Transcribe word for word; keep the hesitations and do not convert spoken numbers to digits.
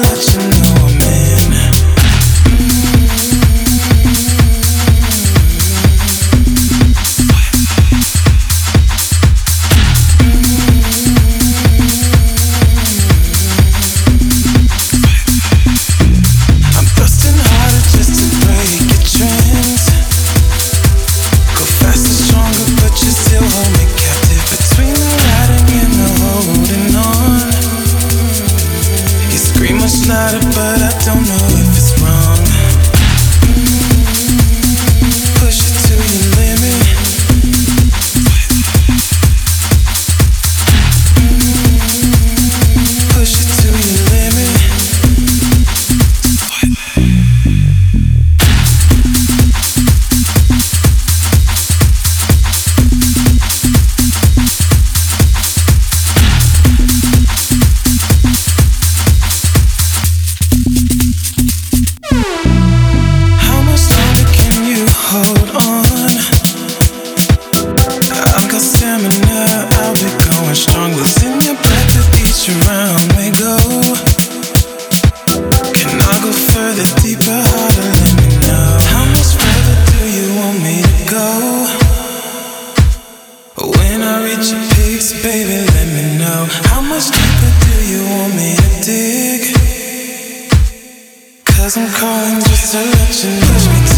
let you know I'm in. I'm thrusting harder just to break your trance. Go faster, stronger, but you still hold me captive. Between the riding and the holding on, you scream much louder, but I don't know if it's wrong. Push it to your limit. Push it to your limit. How much longer can you hold on? I've got stamina, I'll be going strong. Losing your breath with each round we go. Can I go further, deeper, harder? Let me know. How much further do you want me to go? When I reach your peaks, baby, let me know. How much deeper do you want me to dig? Cause I'm calling just to let you know. Push me